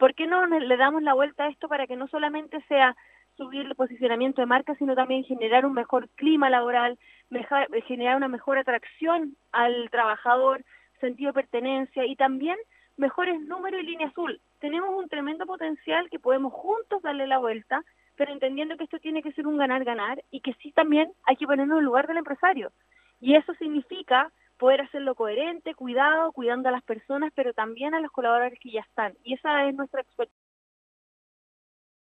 por qué no le damos la vuelta a esto para que no solamente sea subir el posicionamiento de marca, sino también generar un mejor clima laboral, generar una mejor atracción al trabajador, sentido de pertenencia y también mejores números y línea azul. Tenemos un tremendo potencial que podemos juntos darle la vuelta, pero entendiendo que esto tiene que ser un ganar-ganar y que sí también hay que ponernos en el lugar del empresario. Y eso significa poder hacerlo coherente, cuidado, cuidando a las personas, pero también a los colaboradores que ya están. Y esa es nuestra experiencia.